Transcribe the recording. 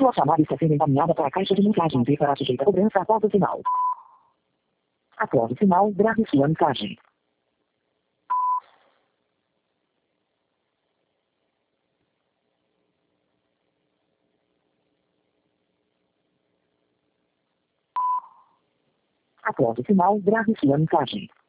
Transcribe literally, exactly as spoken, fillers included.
Sua chamada está sendo encaminhada para a caixa de mensagens e será sujeita a cobrança após o sinal. Após o sinal, grave sua mensagem. Após o sinal, grave sua mensagem.